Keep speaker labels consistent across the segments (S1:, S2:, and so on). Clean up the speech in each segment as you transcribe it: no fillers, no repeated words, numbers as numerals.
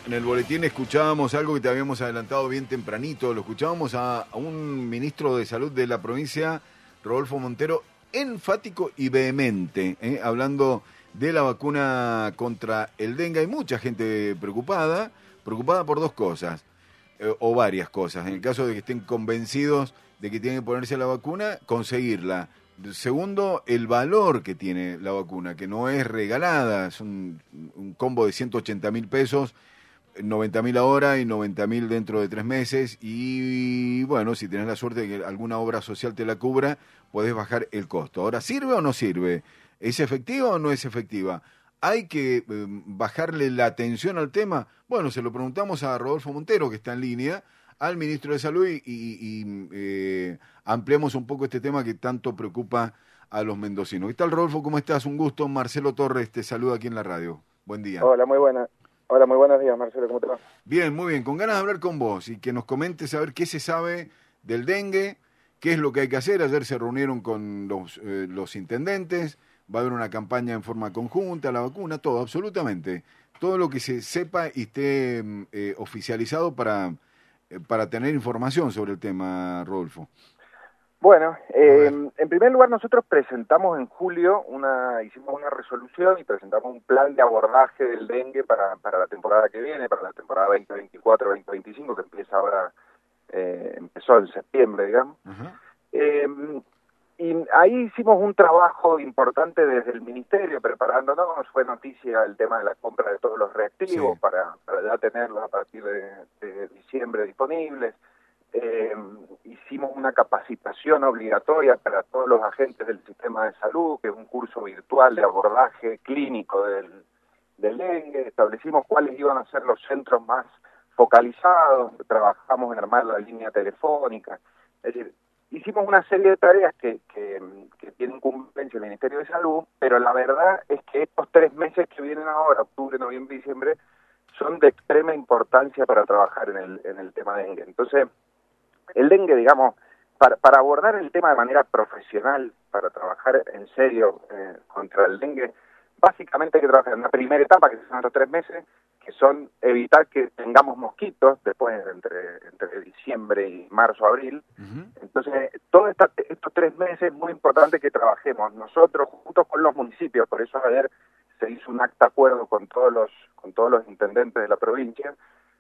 S1: En el boletín escuchábamos algo que te habíamos adelantado bien tempranito, lo escuchábamos a un ministro de Salud de la provincia, Rodolfo Montero, enfático y vehemente, hablando de la vacuna contra el dengue. Hay mucha gente preocupada por dos cosas, o varias cosas. En el caso de que estén convencidos de que tienen que ponerse la vacuna, conseguirla. Segundo, el valor que tiene la vacuna, que no es regalada, es un combo de 180.000 pesos, 90.000 ahora y 90.000 dentro de 3 meses. Y bueno, si tenés la suerte de que alguna obra social te la cubra, podés bajar el costo. Ahora, ¿sirve o no sirve? ¿Es efectiva o no es efectiva? ¿Hay que bajarle la atención al tema? Bueno, se lo preguntamos a Rodolfo Montero, que está en línea, al ministro de Salud, y ampliamos un poco este tema que tanto preocupa a los mendocinos. ¿Qué tal, Rodolfo? ¿Cómo estás? Un gusto. Marcelo Torres te saluda aquí en la radio. Buen día.
S2: Hola, muy buena. Hola, muy buenos días, Marcelo. ¿Cómo te va?
S1: Bien, muy bien. Con ganas de hablar con vos y que nos comentes a ver qué se sabe del dengue, qué es lo que hay que hacer. Ayer se reunieron con los intendentes, va a haber una campaña en forma conjunta, la vacuna, todo, absolutamente. Todo lo que se sepa y esté oficializado para tener información sobre el tema, Rodolfo.
S2: Bueno, en primer lugar nosotros presentamos en julio, hicimos una resolución y presentamos un plan de abordaje del dengue para la temporada que viene, para la temporada 2024-2025, que empieza ahora, empezó en septiembre, digamos. Y ahí hicimos un trabajo importante desde el Ministerio, preparándonos. Fue noticia el tema de la compra de todos los reactivos, sí, para ya tenerlos a partir de diciembre disponibles. Hicimos una capacitación obligatoria para todos los agentes del sistema de salud, que es un curso virtual de abordaje clínico del dengue. Establecimos cuáles iban a ser los centros más focalizados, trabajamos en armar la línea telefónica. Es decir, hicimos una serie de tareas que tienen cumplimiento el Ministerio de Salud, pero la verdad es que estos 3 meses que vienen ahora, octubre, noviembre y diciembre, son de extrema importancia para trabajar en el tema dengue. Entonces, el dengue, digamos, para abordar el tema de manera profesional, para trabajar en serio contra el dengue, básicamente hay que trabajar en una primera etapa, que son estos 3 meses, que son evitar que tengamos mosquitos después entre diciembre y marzo, abril. Entonces, todos estos 3 meses es muy importante que trabajemos nosotros juntos con los municipios. Por eso ayer se hizo un acta acuerdo con todos los intendentes de la provincia,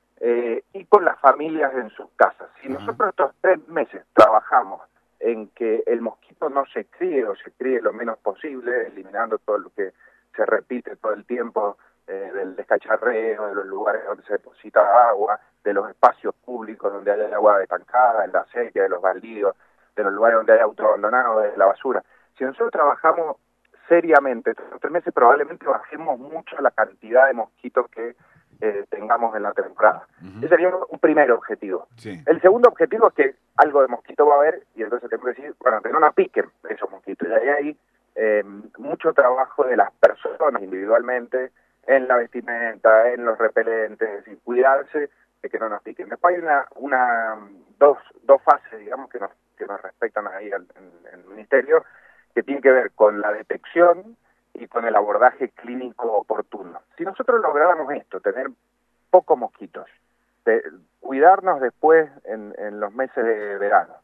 S2: y con las familias en sus casas. Si nosotros estos 3 meses trabajamos en que el mosquito no se críe o se críe lo menos posible, eliminando todo lo que se repite todo el tiempo, del descacharreo, de los lugares donde se deposita agua, de los espacios públicos donde hay agua estancada, en la sequía, de los baldíos, de los lugares donde hay auto abandonado, de la basura. Si nosotros trabajamos seriamente estos 3 meses, probablemente bajemos mucho la cantidad de mosquitos que tengamos en la temporada. Ese sería un primer objetivo. Sí. El segundo objetivo es que algo de mosquito va a haber, y entonces tenemos que decir, bueno, que no nos piquen esos mosquitos. Y ahí hay mucho trabajo de las personas individualmente, en la vestimenta, en los repelentes, y cuidarse de que no nos piquen. Después hay dos fases, digamos, que nos respectan ahí en el Ministerio, que tienen que ver con la detección y con el abordaje clínico oportuno. Si nosotros lográramos esto, tener pocos mosquitos, cuidarnos después en los meses de verano,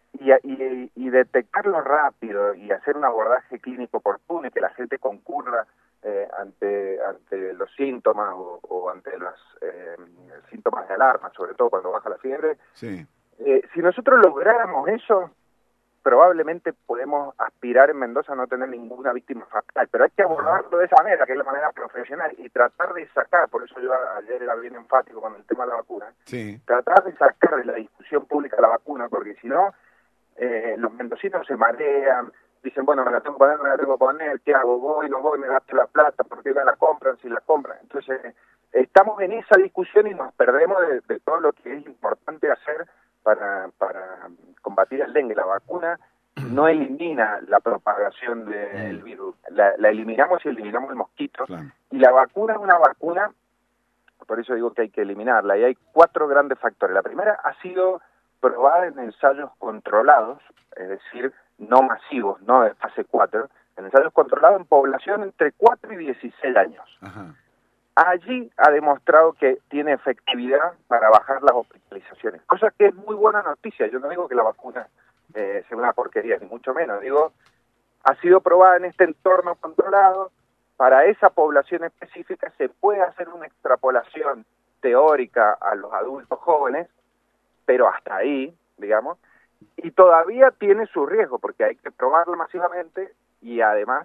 S2: y detectarlo rápido y hacer un abordaje clínico oportuno y que la gente concurra ante los síntomas o ante los síntomas de alarma, sobre todo cuando baja la fiebre. Sí. Si nosotros lográramos eso, probablemente podemos aspirar en Mendoza a no tener ninguna víctima fatal, pero hay que abordarlo de esa manera, que es la manera profesional, y tratar de sacar, por eso yo ayer era bien enfático con el tema de la vacuna, sí, tratar de sacar de la discusión pública la vacuna, porque si no, los mendocinos se marean, dicen, bueno, me la tengo que poner, me la tengo que poner, ¿qué hago? Voy, no voy, me gasto la plata, ¿por qué me la compran si la compran? Entonces, estamos en esa discusión y nos perdemos de todo lo que es importante hacer para combatir el dengue. La vacuna no elimina la propagación del virus, la eliminamos y eliminamos el mosquito. Claro. Y la vacuna es una vacuna, por eso digo que hay que eliminarla, y hay 4 grandes factores. La primera ha sido probada en ensayos controlados, es decir, no masivos, no de fase 4, en ensayos controlados en población entre 4 y 16 años. Ajá. allí ha demostrado que tiene efectividad para bajar las hospitalizaciones, cosa que es muy buena noticia. Yo no digo que la vacuna sea una porquería, ni mucho menos. Digo, ha sido probada en este entorno controlado. Para esa población específica se puede hacer una extrapolación teórica a los adultos jóvenes, pero hasta ahí, digamos, y todavía tiene su riesgo, porque hay que probarla masivamente, y además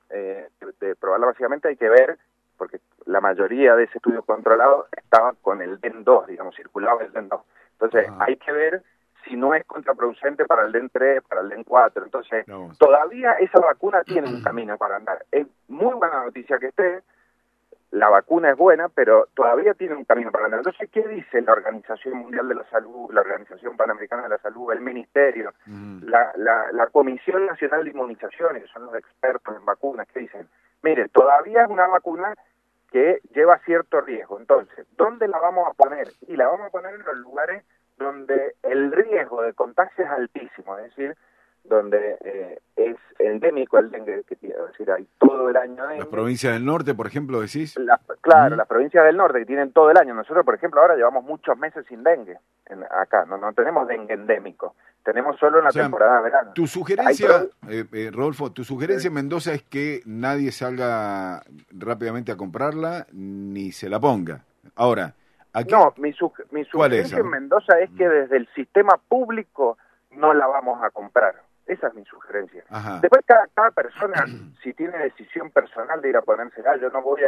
S2: de probarla masivamente hay que ver, porque la mayoría de ese estudio controlado estaba con el DEN 2, digamos, circulaba el DEN 2. Entonces hay que ver si no es contraproducente para el DEN 3, para el DEN 4. Entonces todavía esa vacuna tiene un camino para andar. Es muy buena noticia que esté, la vacuna es buena, pero todavía tiene un camino para andar. Entonces, ¿qué dice la Organización Mundial de la Salud, la Organización Panamericana de la Salud, el Ministerio, la Comisión Nacional de Inmunizaciones, que son los expertos en vacunas, que dicen, mire, todavía es una vacuna que lleva cierto riesgo? Entonces, ¿dónde la vamos a poner? Y la vamos a poner en los lugares donde el riesgo de contagio es altísimo, es decir, donde es endémico el dengue, es decir, hay todo el año dengue.
S1: ¿Las provincias del norte, por ejemplo, decís?
S2: Claro, las provincias del norte que tienen todo el año. Nosotros, por ejemplo, ahora llevamos muchos meses sin dengue acá, no tenemos dengue endémico, tenemos solo en la temporada de verano.
S1: Tu sugerencia, Rodolfo, tu sugerencia en Mendoza es que nadie salga rápidamente a comprarla ni se la ponga. Ahora, aquí...
S2: No, mi sugerencia en Mendoza es que desde el sistema público no la vamos a comprar. Esa es mi sugerencia. Ajá. Después cada persona, si tiene decisión personal de ir a ponérsela, yo no voy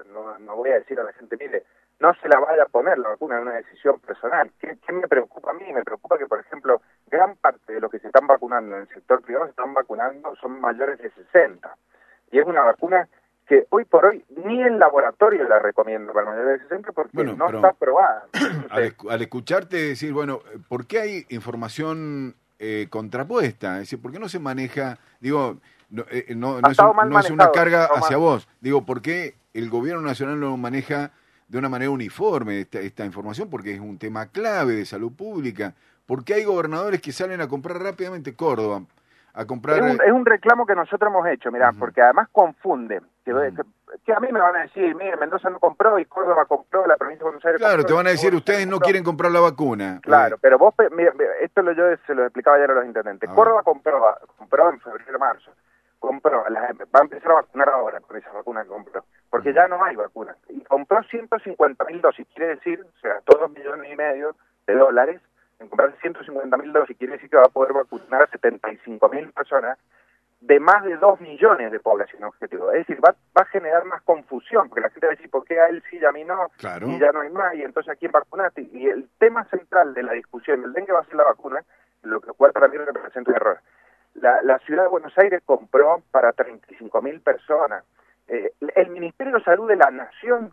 S2: a decir a la gente, mire, no se la vaya a poner la vacuna, es una decisión personal. ¿Qué me preocupa a mí? Me preocupa que, por ejemplo, gran parte de los que se están vacunando en el sector privado se están vacunando son mayores de 60. Y es una vacuna que hoy por hoy ni el laboratorio la recomienda para mayores de 60 porque no está aprobada.
S1: Al escucharte decir, bueno, ¿por qué hay información contrapuesta? Es decir, ¿por qué no se maneja, digo, no es una carga hacia vos? Digo, ¿por qué el gobierno nacional no maneja de una manera uniforme esta información? Porque es un tema clave de salud pública. ¿Por qué hay gobernadores que salen a comprar rápidamente Córdoba? A comprar...
S2: Es un reclamo que nosotros hemos hecho, mirá, porque además confunden. Que a mí me van a decir, mire, Mendoza no compró y Córdoba compró, la provincia de Buenos Aires
S1: Claro,
S2: compró,
S1: te van a decir, ustedes no quieren comprar la vacuna.
S2: Claro, pero vos, mira, esto yo se lo explicaba ayer a los intendentes. Córdoba compró en febrero, marzo. Va a empezar a vacunar ahora con esa vacuna que compró, porque ya no hay vacuna. Y compró 150.000 dosis, quiere decir, o sea, $2,5 millones en comprar 150.000 dosis, quiere decir que va a poder vacunar a 75.000 personas de más de 2 millones de población objetivo. Es decir, va a generar más confusión, porque la gente va a decir, ¿por qué a él sí y a mí no?
S1: Claro.
S2: Y ya no hay más, y entonces ¿a quién vacunaste? Y el tema central de la discusión, el dengue va a ser la vacuna, lo cual para mí representa un error. La ciudad de Buenos Aires compró para 35.000 personas. El Ministerio de Salud de la Nación,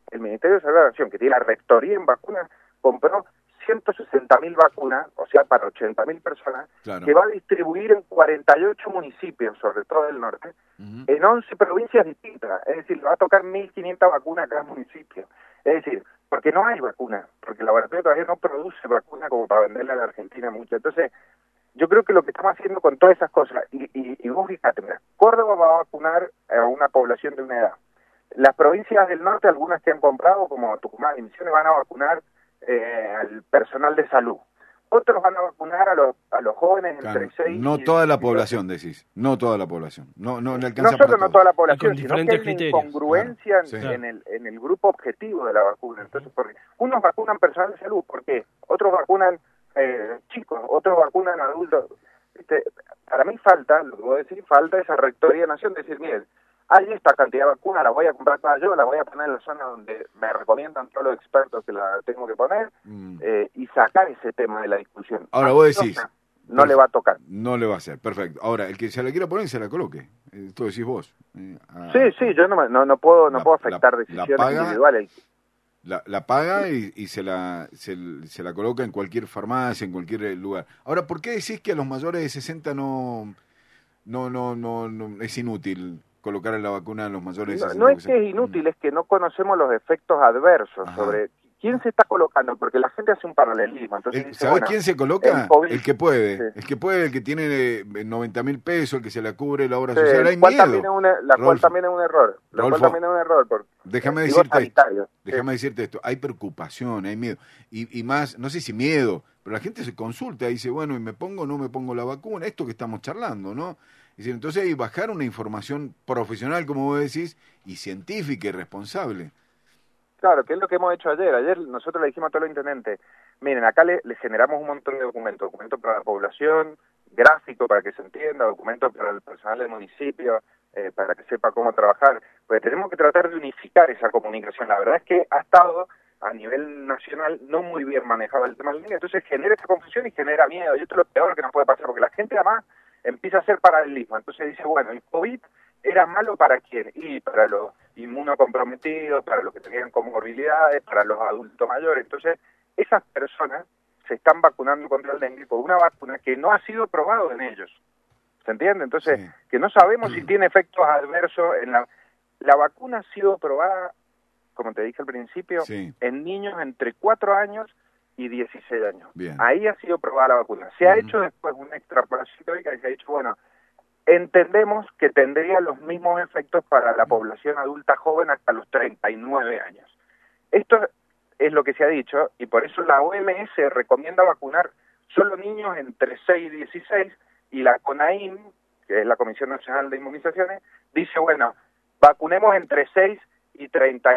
S2: que tiene la rectoría en vacunas, compró 160.000 vacunas, o sea, para 80.000 personas, que va a distribuir en 48 municipios, sobre todo del norte, en 11 provincias distintas. Es decir, le va a tocar 1.500 vacunas a cada municipio. Es decir, porque no hay vacuna, porque el laboratorio todavía no produce vacuna como para venderla a la Argentina mucho. Entonces, yo creo que lo que estamos haciendo con todas esas cosas, y vos fíjate, mira, Córdoba va a vacunar a una población de una edad. Las provincias del norte, algunas que han comprado, como Tucumán y Misiones, van a vacunar al personal de salud. Otros van a vacunar a los jóvenes entre 6
S1: no toda la población, decís. No toda la población. No le alcanza
S2: no solo no toda la población,
S3: sino
S2: que hay una incongruencia en el grupo objetivo de la vacuna. Entonces, porque unos vacunan personal de salud, ¿por qué? Otros vacunan chicos, otros vacunan adultos. Para mí falta, lo que voy a decir, falta esa rectoría de nación de decir, miren, hay esta cantidad de vacunas, la voy a comprar toda yo, la voy a poner en la zona donde me recomiendan todos los expertos que la tengo que poner, y sacar ese tema de la discusión.
S1: Ahora vos decís...
S2: No le va a tocar.
S1: No le va a hacer, perfecto. Ahora, el que se la quiera poner, se la coloque. Esto decís vos.
S2: Sí, yo no puedo afectar decisiones individuales.
S1: La paga y se la coloca en cualquier farmacia, en cualquier lugar. Ahora, ¿por qué decís que a los mayores de 60 no es inútil colocar la vacuna a los mayores de 60?
S2: No es que es inútil, es que no conocemos los efectos adversos sobre ¿quién se está colocando? Porque la gente hace un paralelismo. Entonces dice,
S1: ¿Sabés quién se coloca? El que puede.
S2: Sí.
S1: El que puede, el que tiene 90.000 pesos, el que se la cubre la obra
S2: Sí,
S1: social. Hay
S2: cual
S1: miedo.
S2: también la cual también es un error. La cual
S1: Rodolfo,
S2: también es un error. Porque,
S1: déjame
S2: digo,
S1: decirte esto.
S2: sanitario.
S1: Déjame decirte esto. Hay preocupación, hay miedo. Y más, no sé si miedo, pero la gente se consulta y dice, bueno, ¿y me pongo o no me pongo la vacuna? Esto que estamos charlando, ¿no? Dice, entonces hay que bajar una información profesional, como vos decís, y científica y responsable.
S2: Claro, que es lo que hemos hecho ayer. Ayer nosotros le dijimos a todos los intendentes, miren, acá le generamos un montón de documentos para la población, gráfico para que se entienda, documentos para el personal del municipio, para que sepa cómo trabajar. Pues tenemos que tratar de unificar esa comunicación. La verdad es que ha estado a nivel nacional no muy bien manejado el tema del niño, entonces genera esa confusión y genera miedo. Y esto es lo peor que nos puede pasar, porque la gente además empieza a hacer paralelismo. Entonces dice, bueno, el COVID era malo para quién, y para los inmunocomprometidos, para los que tenían comorbilidades, para los adultos mayores. Entonces, esas personas se están vacunando contra el dengue con una vacuna que no ha sido probado en ellos. ¿Se entiende? Entonces, sí, que no sabemos si tiene efectos adversos en la vacuna ha sido probada, como te dije al principio, sí, en niños entre 4 años y 16 años.
S1: Bien.
S2: Ahí ha sido probada la vacuna. Se ha hecho después una extrapolación teórica y se ha dicho, bueno, entendemos que tendría los mismos efectos para la población adulta joven hasta los 39 años. Esto es lo que se ha dicho y por eso la OMS recomienda vacunar solo niños entre 6 y 16 y la CONAIN, que es la Comisión Nacional de Inmunizaciones, dice, bueno, vacunemos entre 6 y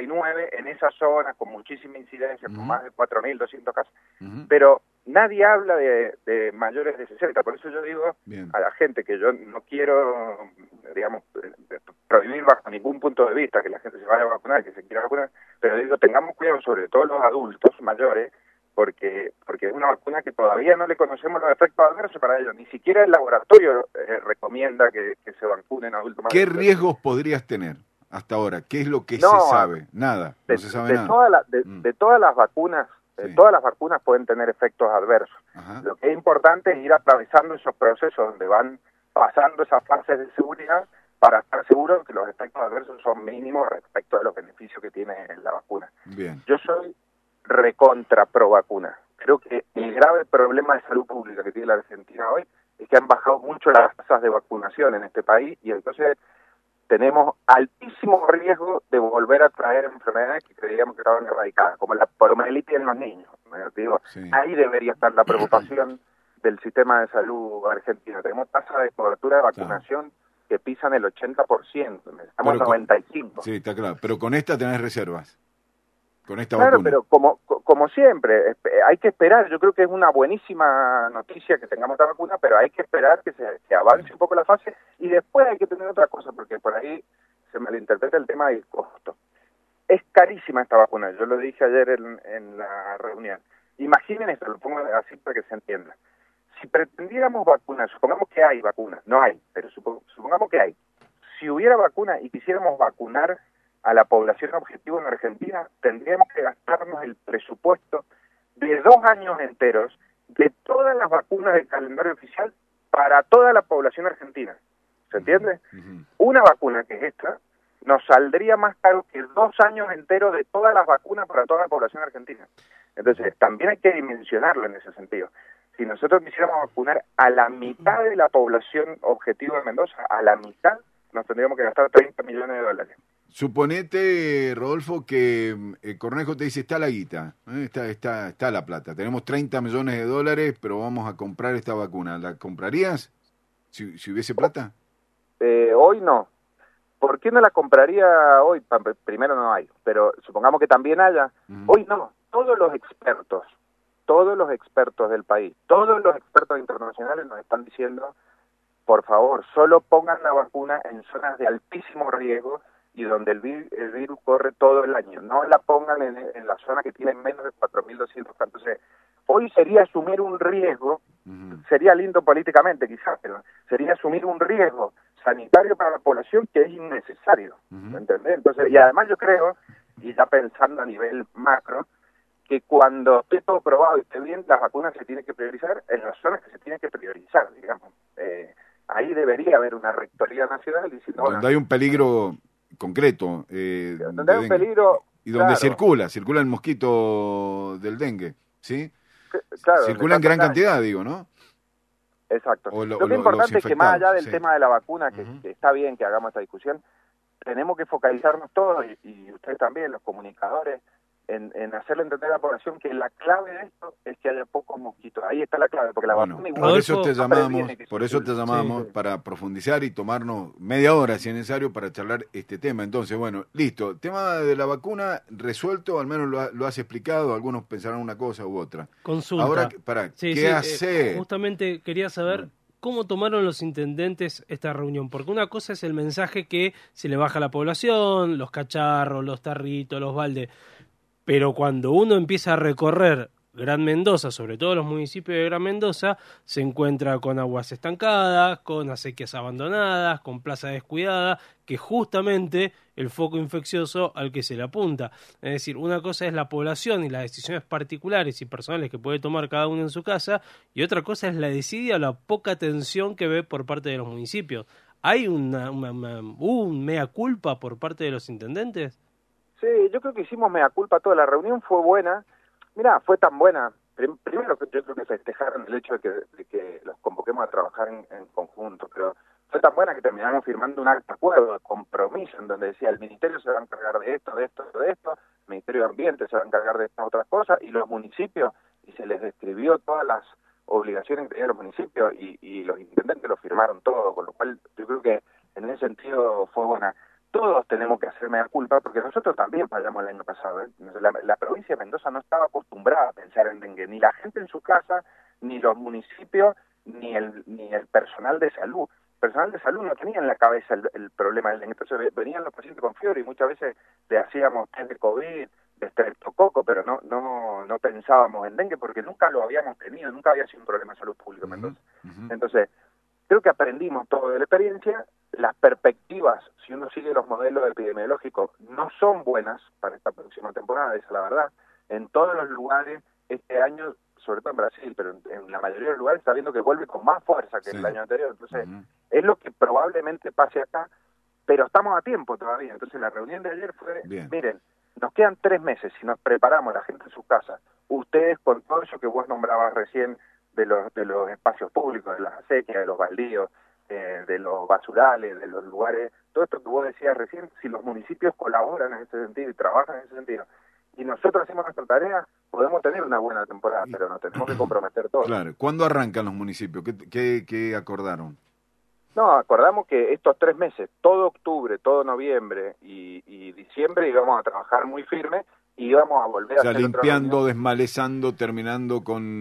S2: 39 en esas zonas con muchísima incidencia, con más de 4.200 casos. Pero nadie habla de mayores de 60, por eso yo digo a la gente que yo no quiero, digamos, prohibir bajo ningún punto de vista que la gente se vaya a vacunar, que se quiera vacunar, pero digo, tengamos cuidado sobre todo los adultos mayores, porque es una vacuna que todavía no le conocemos los efectos adversos para ellos, ni siquiera el laboratorio recomienda que se vacunen adultos mayores.
S1: ¿Qué riesgos podrías tener hasta ahora? ¿Qué es lo que se sabe? Nada, no se sabe nada.
S2: De todas las vacunas, sí, todas las vacunas pueden tener efectos adversos. Ajá. Lo que es importante es ir atravesando esos procesos donde van pasando esas fases de seguridad para estar seguros que los efectos adversos son mínimos respecto a los beneficios que tiene la vacuna.
S1: Bien.
S2: Yo soy recontra pro vacuna. Creo que el grave problema de salud pública que tiene la Argentina hoy es que han bajado mucho las tasas de vacunación en este país y entonces tenemos altísimo riesgo de volver a traer enfermedades que creíamos que estaban erradicadas, como la poliomielitis en los niños. Digo, sí, ahí debería estar la preocupación del sistema de salud argentino. Tenemos tasas de cobertura de vacunación que pisan el 80%, estamos en 95%.
S1: Sí, está claro, pero con esta tenés reservas. Con esta
S2: claro,
S1: vacuna.
S2: Pero como siempre, hay que esperar. Yo creo que es una buenísima noticia que tengamos esta vacuna, pero hay que esperar que se avance un poco la fase y después hay que tener otra cosa, porque por ahí se malinterpreta el tema del costo. Es carísima esta vacuna, yo lo dije ayer en la reunión. Imaginen esto, lo pongo así para que se entienda. Si pretendiéramos vacunar, supongamos que hay vacunas, no hay, pero supongamos que hay. Si hubiera vacuna y quisiéramos vacunar a la población objetivo en Argentina, tendríamos que gastarnos el presupuesto de 2 años enteros de todas las vacunas del calendario oficial para toda la población argentina. ¿Se entiende? Una vacuna que es esta nos saldría más caro que 2 años enteros de todas las vacunas para toda la población argentina. Entonces, también hay que dimensionarlo en ese sentido. Si nosotros quisiéramos vacunar a la mitad de la población objetivo de Mendoza, a la mitad, nos tendríamos que gastar $30 millones.
S1: Suponete, Rodolfo, que Cornejo te dice, está la guita, está la plata, tenemos $30 millones, pero vamos a comprar esta vacuna. ¿La comprarías si hubiese plata?
S2: Hoy no. ¿Por qué no la compraría hoy? Primero no hay, pero supongamos que también haya. Hoy no. Todos los expertos del país, todos los expertos internacionales nos están diciendo, por favor, solo pongan la vacuna en zonas de altísimo riesgo y donde el virus corre todo el año. No la pongan en la zona que tiene menos de 4.200 casos. Entonces, hoy sería asumir un riesgo, sería lindo políticamente quizás, pero sería asumir un riesgo sanitario para la población que es innecesario. ¿Entendés? Entonces, y además yo creo, y ya pensando a nivel macro, que cuando esté todo probado y esté bien, las vacunas se tienen que priorizar en las zonas que se tienen que priorizar, digamos. Ahí debería haber una rectoría nacional diciendo...
S1: Donde hay un peligro concreto.
S2: Donde hay un peligro
S1: y donde
S2: Claro.
S1: circula el mosquito del dengue, ¿sí?
S2: Claro, donde
S1: Circula en gran
S2: causan daño.
S1: cantidad, digo, ¿no?
S2: Exacto.
S1: O
S2: Lo que es
S1: los
S2: importante es que más allá
S1: infectados,
S2: del
S1: sí.
S2: tema de la vacuna,
S1: Ujú.
S2: que está bien que hagamos esta discusión, tenemos que focalizarnos todos, y ustedes también, los comunicadores, en hacerle entender a la población que la clave de esto es que haya pocos mosquitos. Ahí está la clave, porque la
S1: Bueno,
S2: vacuna igual
S1: por eso te
S3: Rodolfo,
S2: no previene
S1: llamamos,
S2: que
S1: por eso te
S2: circule.
S3: sí.
S1: llamamos para profundizar y tomarnos media hora, si es necesario, para charlar este tema. Entonces, bueno, listo. Tema de la vacuna resuelto, al menos lo has explicado. Algunos pensarán una cosa u otra.
S3: Consulta.
S1: Ahora,
S3: Sí,
S1: ¿qué
S3: sí,
S1: hace?
S3: justamente quería saber cómo tomaron los intendentes esta reunión, porque una cosa es el mensaje que se le baja a la población, los cacharros, los tarritos, los baldes, pero cuando uno empieza a recorrer Gran Mendoza, sobre todo los municipios de Gran Mendoza, se encuentra con aguas estancadas, con acequias abandonadas, con plazas descuidadas, que justamente el foco infeccioso al que se le apunta. Es decir, una cosa es la población y las decisiones particulares y personales que puede tomar cada uno en su casa, y otra cosa es la desidia o la poca atención que ve por parte de los municipios. ¿Hay un mea culpa por parte de los intendentes?
S2: Sí, yo creo que hicimos mea culpa toda. La reunión fue buena. Mirá, fue tan buena. Primero que yo creo que festejaron el hecho de que los convoquemos a trabajar en conjunto, pero fue tan buena que terminamos firmando un acta de acuerdo, de compromiso, en donde decía el Ministerio se va a encargar de esto, de esto, de esto, el Ministerio de Ambiente se va a encargar de estas otras cosas, y los municipios, y se les describió todas las obligaciones que tenían los municipios, y los intendentes lo firmaron todo, con lo cual yo creo que en ese sentido fue buena. Todos tenemos que hacer mea culpa, porque nosotros también fallamos el año pasado. La provincia de Mendoza no estaba acostumbrada a pensar en dengue, ni la gente en su casa, ni los municipios, ni el personal de salud. El personal de salud no tenía en la cabeza el problema del dengue. Entonces venían los pacientes con fiebre y muchas veces le hacíamos test de COVID, de estreptococo, pero no pensábamos en dengue porque nunca lo habíamos tenido, nunca había sido un problema de salud pública en Mendoza. Entonces, creo que aprendimos todo de la experiencia. Las perspectivas, si uno sigue los modelos epidemiológicos, no son buenas para esta próxima temporada, esa es la verdad. En todos los lugares, este año, sobre todo en Brasil, pero en la mayoría de los lugares está viendo que vuelve con más fuerza que el año anterior. Entonces, es lo que probablemente pase acá, pero estamos a tiempo todavía. Entonces, la reunión de ayer fue, miren, nos quedan 3 meses, si nos preparamos, la gente en su casa, ustedes con todo eso que vos nombrabas recién, de los espacios públicos, de las acequias, de los baldíos, de los basurales, de los lugares, todo esto que vos decías recién, si los municipios colaboran en ese sentido y trabajan en ese sentido, y nosotros hacemos nuestra tarea, podemos tener una buena temporada, pero nos tenemos que comprometer todos.
S1: Claro. ¿Cuándo arrancan los municipios? ¿Qué acordaron?
S2: No, acordamos que estos 3 meses, todo octubre, todo noviembre y diciembre, íbamos a trabajar muy firme y íbamos a volver
S1: O sea,
S2: a hacer
S1: limpiando, desmalezando, terminando con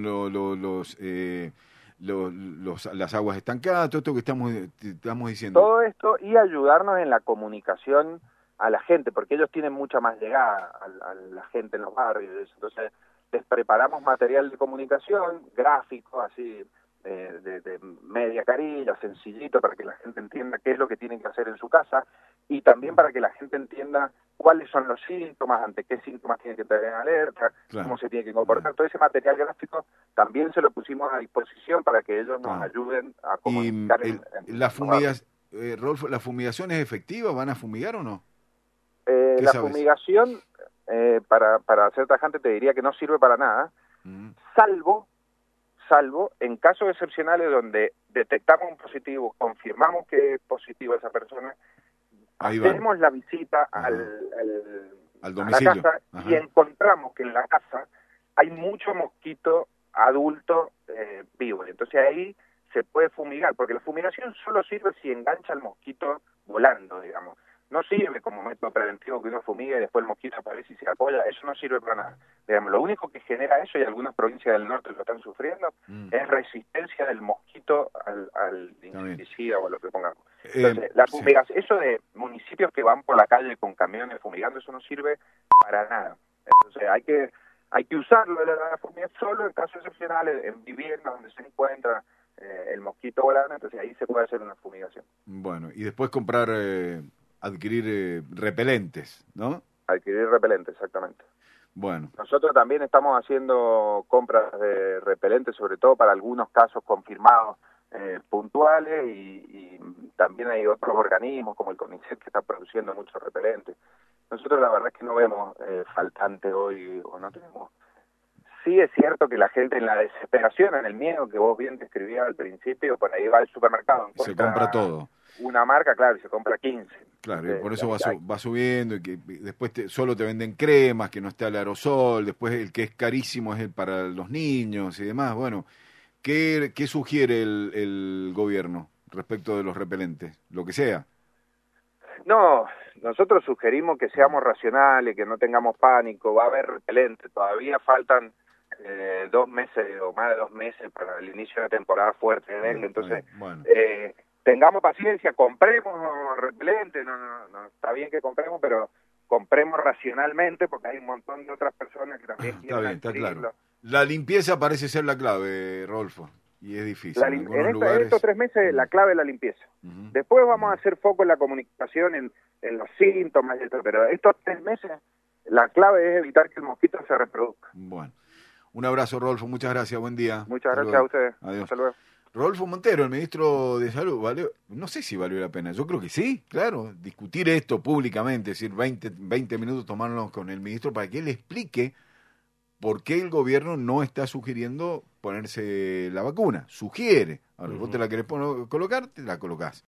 S1: las aguas estancadas, todo esto que estamos diciendo.
S2: todo esto y ayudarnos en la comunicación a la gente, porque ellos tienen mucha más llegada a la gente en los barrios. Entonces, les preparamos material de comunicación, gráfico, así, de media carilla, sencillito, para que la gente entienda qué es lo que tienen que hacer en su casa, y también para que la gente entienda cuáles son los síntomas, ante qué síntomas tiene que tener en alerta, cómo se tiene que comportar. Todo ese material gráfico también se lo pusimos a disposición para que ellos nos ayuden a comunicar.
S1: Rodolfo, ¿la fumigación es efectiva? ¿Van a fumigar o no?
S2: La fumigación, para ser tajante, te diría que no sirve para nada, salvo en casos excepcionales donde detectamos un positivo, confirmamos que es positivo esa persona, hacemos la visita al domicilio, a la casa, y encontramos que en la casa hay mucho mosquito adulto vivo. Entonces ahí se puede fumigar, porque la fumigación solo sirve si engancha al mosquito volando, digamos. No sirve como método preventivo que uno fumigue y después el mosquito aparece y se apoya, eso no sirve para nada. Digamos, lo único que genera eso, y algunas provincias del norte lo están sufriendo, es resistencia del mosquito al insecticida o a lo que pongamos. Entonces, la fumigación, eso de municipios que van por la calle con camiones fumigando, eso no sirve para nada. Entonces hay que usarlo, la fumigación, solo en casos excepcionales, en viviendas donde se encuentra el mosquito volando, entonces ahí se puede hacer una fumigación.
S1: Bueno, y después adquirir repelentes, ¿no?
S2: Adquirir repelentes, exactamente.
S1: Bueno.
S2: Nosotros también estamos haciendo compras de repelentes, sobre todo para algunos casos confirmados puntuales y también hay otros organismos como el CONICET que está produciendo muchos repelentes. Nosotros la verdad es que no vemos faltante hoy, o no tenemos. Sí es cierto que la gente en la desesperación, en el miedo que vos bien describías al principio, por ahí va al supermercado,
S1: se compra todo.
S2: Una marca, claro, y se compra 15.
S1: Claro, y por eso va subiendo, y que después solo te venden cremas, que no está el aerosol, después el que es carísimo es el para los niños y demás. Bueno, ¿qué sugiere el gobierno respecto de los repelentes? Lo que sea.
S2: No, nosotros sugerimos que seamos racionales, que no tengamos pánico, va a haber repelente, todavía faltan 2 meses o más de 2 meses para el inicio de la temporada fuerte de dengue, entonces
S1: bueno.
S2: Tengamos paciencia, compremos repelente, no, está bien que compremos, pero compremos racionalmente porque hay un montón de otras personas que también quieren
S1: está claro. La limpieza parece ser la clave, Rodolfo, y es difícil.
S2: En estos 3 meses la clave es la limpieza. Después vamos a hacer foco en la comunicación, en los síntomas y esto, pero estos 3 meses la clave es evitar que el mosquito se reproduzca.
S1: Bueno, un abrazo, Rodolfo, muchas gracias, buen día.
S2: Muchas gracias a ustedes.
S1: Adiós.
S2: Hasta luego.
S1: Rodolfo Montero, el ministro de Salud, no sé si valió la pena, yo creo que sí, claro, discutir esto públicamente, es decir, 20 minutos tomarnos con el ministro para que él explique por qué el gobierno no está sugiriendo ponerse la vacuna. Sugiere. Ahora, vos te la querés colocar, te la colocás.